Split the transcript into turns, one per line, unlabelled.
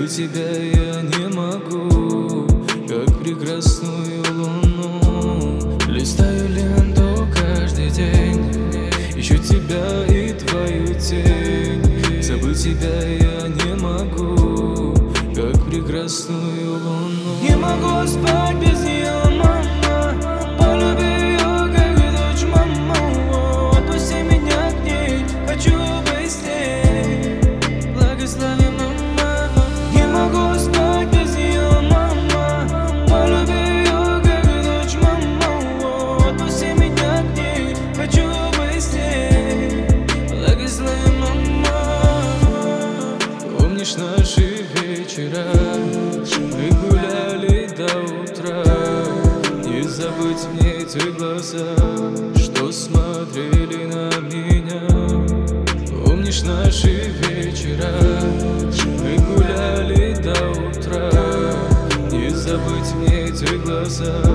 Забыть тебя я не могу, как прекрасную луну. Листаю ленту каждый день, ищу тебя и твою тень. Забыть тебя я не могу, как прекрасную луну.
Не могу спать без нее, мама. Полюби ее, как дочь, мама. Отпусти меня к ней, хочу быть с ней. Благослови, мама. Не могу спать без нее, мама. Полюби ее, как дочь, мама. Отпусти меня к ней, хочу быть с ней. Благослови, мама.
Помнишь наши вечера? Мы гуляли до утра. Не забыть мне эти глаза, что смотрели на меня. Помнишь наши вечера? Мы гуляли до утра. Не забыть мне эти глаза.